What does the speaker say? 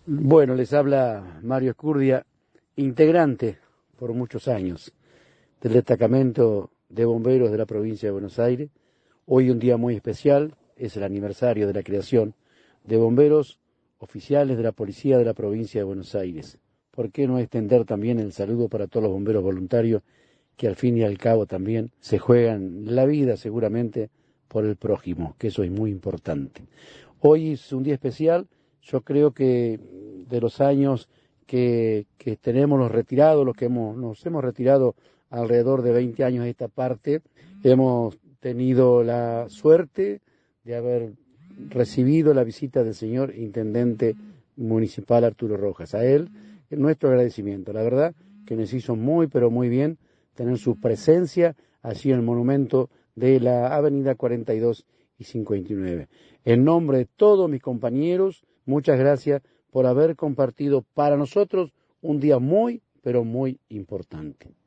Bueno, les habla Mario Escurdia, integrante por muchos años del destacamento de bomberos de la provincia de Buenos Aires. Hoy un día muy especial, es el aniversario de la creación de bomberos oficiales de la policía de la provincia de Buenos Aires. ¿Por qué no extender también el saludo para todos los bomberos voluntarios que al fin y al cabo también se juegan la vida seguramente por el prójimo, que eso es muy importante. Hoy es un día especial. Yo creo que de los años que tenemos los retirados, los que nos hemos retirado alrededor de 20 años de esta parte, hemos tenido la suerte de haber recibido la visita del señor Intendente Municipal Arturo Rojas. A él, nuestro agradecimiento. La verdad que nos hizo muy, pero muy bien tener su presencia allí en el monumento de la Avenida 42 y 59. En nombre de todos mis compañeros, muchas gracias por haber compartido para nosotros un día muy, pero muy importante.